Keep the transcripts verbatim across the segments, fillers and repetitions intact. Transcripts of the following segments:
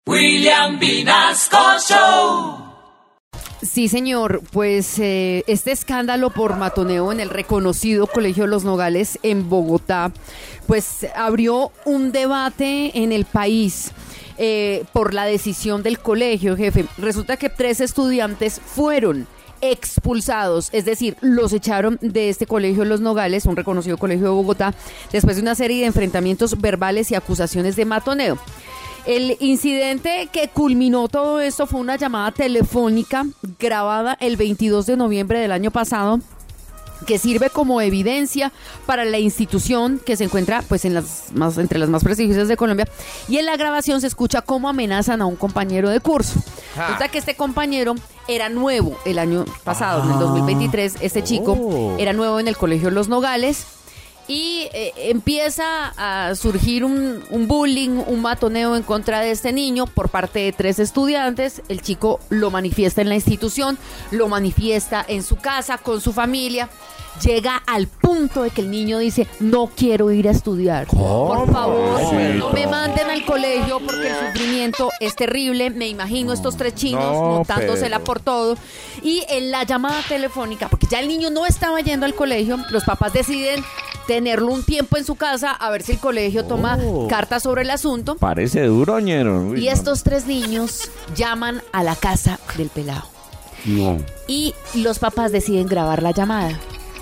William Vinasco Show. Sí, señor, pues eh, este escándalo por matoneo en el reconocido Colegio Los Nogales en Bogotá, pues abrió un debate en el país eh, por la decisión del colegio, jefe. Resulta que tres estudiantes fueron expulsados, es decir, los echaron de este colegio Los Nogales, un reconocido colegio de Bogotá, después de una serie de enfrentamientos verbales y acusaciones de matoneo. El incidente que culminó todo esto fue una llamada telefónica grabada el veintidós de noviembre del año pasado, que sirve como evidencia para la institución que se encuentra pues en las más entre las más prestigiosas de Colombia, y en la grabación se escucha cómo amenazan a un compañero de curso. Ah. Resulta que este compañero era nuevo el año pasado, ah. en el dos mil veintitrés, este chico oh. era nuevo en el colegio Los Nogales. Y eh, empieza a surgir un, un bullying, un matoneo en contra de este niño por parte de tres estudiantes. El chico lo manifiesta en la institución, lo manifiesta en su casa, con su familia. Llega al punto de que el niño dice, no quiero ir a estudiar. ¿Cómo? Por favor, sí, no me manden al colegio porque el sufrimiento es terrible. Me imagino estos tres chinos no, montándosela pero... por todo. Y en la llamada telefónica, porque ya el niño no estaba yendo al colegio, los papás deciden tenerlo un tiempo en su casa a ver si el colegio toma oh. cartas sobre el asunto. Parece duro, ñero. Uy, y no. estos tres niños llaman a la casa del pelado. No. Y los papás deciden grabar la llamada.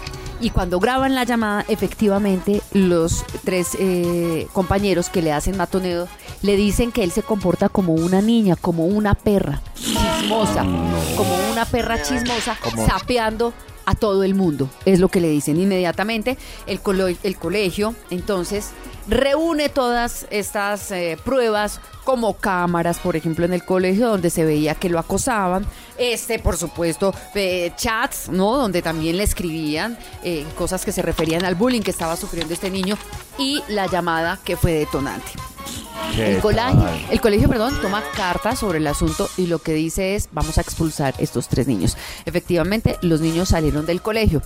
Y cuando graban la llamada, efectivamente, los tres eh, compañeros que le hacen matoneo le dicen que él se comporta como una niña, como una perra chismosa, no. como una perra chismosa, ¿Cómo? sapeando a todo el mundo. Es lo que le dicen. Inmediatamente el, colo- el colegio, entonces, reúne todas estas eh, pruebas, como cámaras, por ejemplo, en el colegio donde se veía que lo acosaban, este, por supuesto, eh, chats, ¿no? Donde también le escribían eh, cosas que se referían al bullying que estaba sufriendo este niño, y la llamada que fue detonante. El colegio, el colegio, perdón, toma cartas sobre el asunto y lo que dice es, vamos a expulsar estos tres niños. Efectivamente, los niños salieron del colegio.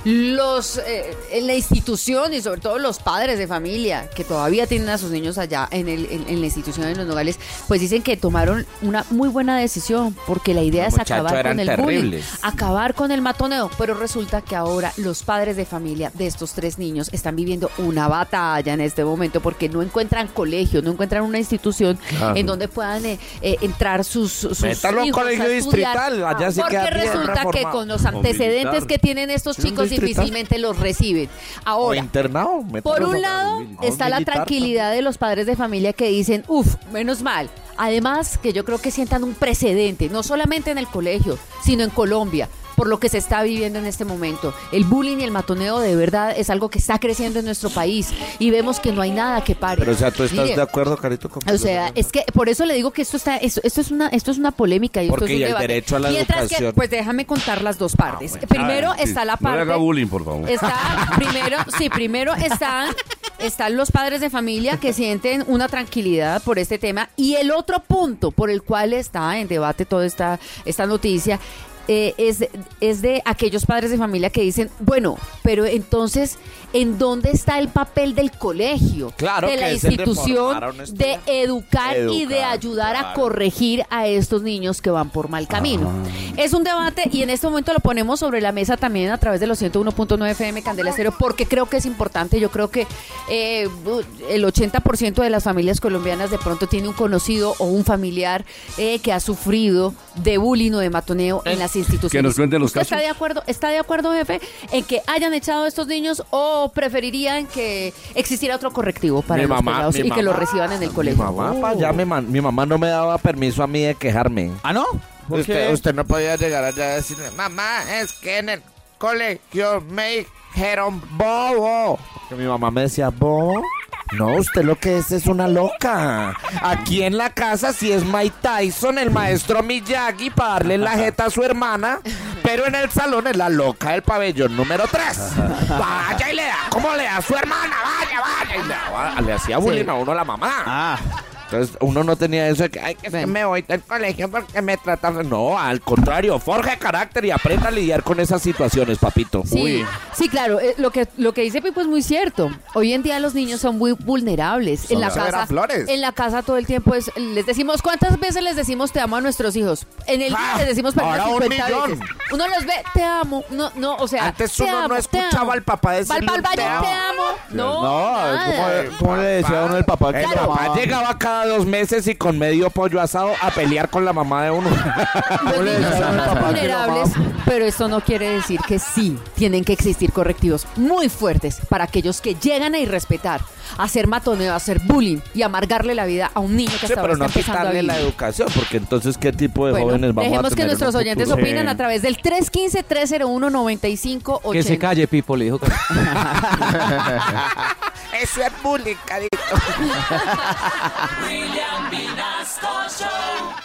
Los, eh, en la institución y sobre todo los padres de familia que todavía tienen a sus niños allá en, el, en, en la institución de Los Nogales, pues dicen que tomaron una muy buena decisión, porque la idea los es acabar con el terribles. bullying, acabar con el matoneo, pero resulta que ahora los padres de familia de estos tres niños están viviendo una batalla en este momento porque no encuentran colegio, no encuentran una institución claro. en donde puedan eh, eh, entrar sus, sus Métalo hijos a colegio a distrital, allá sí porque queda resulta que con los antecedentes que tienen estos chicos difícilmente los reciben. Ahora, internado, por un lado está la tranquilidad de los padres de familia que dicen, uff, menos mal. Además, que yo creo que sientan un precedente, no solamente en el colegio, sino en Colombia, por lo que se está viviendo en este momento. El bullying y el matoneo de verdad es algo que está creciendo en nuestro país y vemos que no hay nada que pare. Pero o sea, ¿tú estás Mire, de acuerdo, Carito? O sea, es que por eso le digo que esto está esto, esto es una esto es una polémica y Porque esto es un y el debate. derecho a la Mientras educación. Que, pues déjame contar las dos partes. Ah, bueno. Primero ver, está sí. la parte. No le haga bullying, por favor. Está primero, sí, primero están están los padres de familia que sienten una tranquilidad por este tema, y el otro punto por el cual está en debate toda esta esta noticia Eh, es, es de aquellos padres de familia que dicen, bueno, pero entonces, ¿en dónde está el papel del colegio? Claro, de la institución de educar, educar y de ayudar claro. a corregir a estos niños que van por mal camino. Ah. Es un debate y en este momento lo ponemos sobre la mesa también a través de los ciento uno punto nueve F M Candela Estéreo, porque creo que es importante. Yo creo que eh, el ochenta por ciento de las familias colombianas de pronto tiene un conocido o un familiar eh, que ha sufrido de bullying o de matoneo en las instituciones. Que nos cuenten los casos. ¿Está de acuerdo, está de acuerdo, jefe, en que hayan echado a estos niños, o preferirían que existiera otro correctivo para mi los mamá, pelados y mamá, que los reciban en el colegio? Mi mamá, oh. ya me man, mi mamá no me daba permiso a mí de quejarme. ¿Ah, no? Usted, usted no podía llegar allá a decirme, mamá, es que en el colegio me dijeron bobo. Que mi mamá me decía, bobo. No, usted lo que es es una loca. Aquí en la casa sí es Mike Tyson, el maestro Miyagi, para darle la jeta a su hermana, pero en el salón es la loca del pabellón número tres. Vaya y le da, ¿cómo le da a su hermana? Vaya, vaya. Y le, le hacía bullying sí. a uno a la mamá. Ah. Entonces uno no tenía eso de que, ay, que es que Ven. me voy del colegio porque me tratan. No, al contrario, forje carácter y aprenda a lidiar con esas situaciones, papito. Sí, Uy. sí, claro, eh, lo que lo que dice Pipo es muy cierto. Hoy en día los niños son muy vulnerables. Son en la severa casa, flores. en la casa todo el tiempo es, les decimos, ¿cuántas veces les decimos te amo a nuestros hijos? En el día Ah, les decimos por ahora un cincuenta millón. veces. Uno los ve, te amo, no, no, o sea, Antes te uno amo, no te escuchaba amo. al papá decirle Pal, pal, te pal, amo. te amo. No, No, nada. ¿cómo, cómo le decía a uno el papá que El lo papá amaba? llegaba cada dos meses y con medio pollo asado a pelear con la mamá de uno. Los le niños decía son al más papá que lo vulnerables, amaba? pero esto no quiere decir que sí tienen que existir correctivos muy fuertes para aquellos que llegan a irrespetar, a hacer matoneo, a hacer bullying y amargarle la vida a un niño que Sí, hasta pero ahora no está empezando a quitarle vivir. la educación, porque entonces, ¿qué tipo de Bueno, jóvenes vamos a dejemos tener que en nuestros un oyentes futuro? opinan a través del tres uno cinco, tres cero uno, nueve cinco ocho Que cero. se calle, Pipo, le dijo. Eso es bullying, carito. William Vinasco Show.